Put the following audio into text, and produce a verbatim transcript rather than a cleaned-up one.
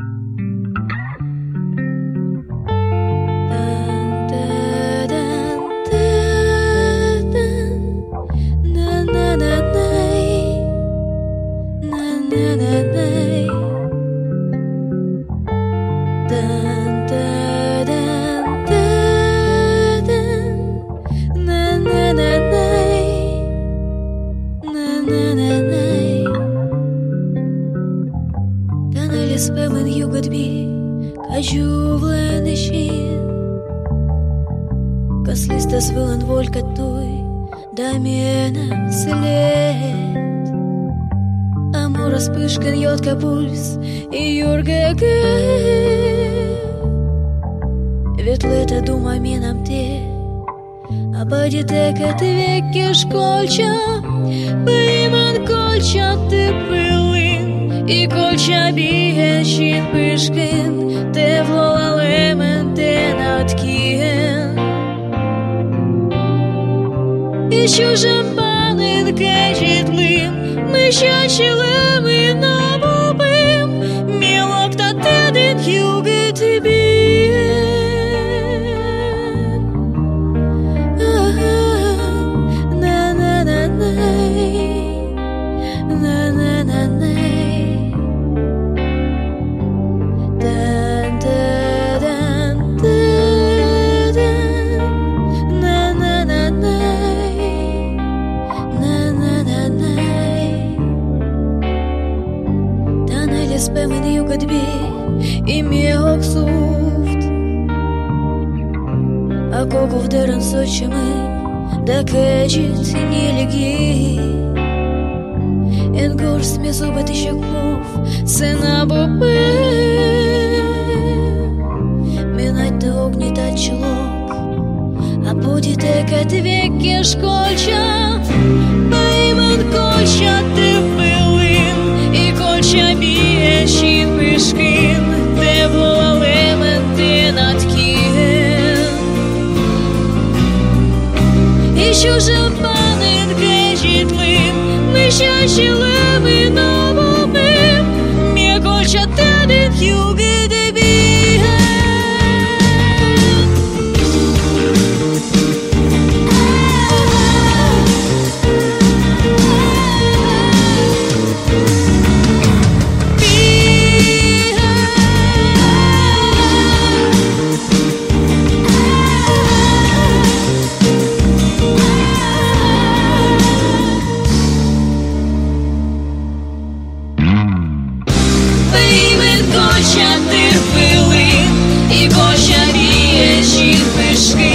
Spământ iugat bi ca juvlene shin Kas listas vilan volka tui da menam sled Amoras pышкан йотка пульс и юрга Ведь лето дума менам те Абади текат веки школьча Пейман кольча ты пылын И кольча биещит пышкин Te vlolalem te natkien И чужим панин кечитлим Мы щачилем и набубим Милок та тедин югит бин На-на-на-най На-на-на-най Spământ iugat bi i miehok suft A kokov dërën sot që më Da keqit një ligi E n'gors me zubët i shëkpuf Se na bubim Minajt të ognit atë qëllok A poti te këtë vekje shkolqa Pa imën kolqa të pëllim I kolqa biещит пышкин Te vlolalem te natkien И чужим панин кечитлим Мы щачилем и набубим Ме колча тедин югит бин Кольча ти пили, і кольча біє, чи пишки.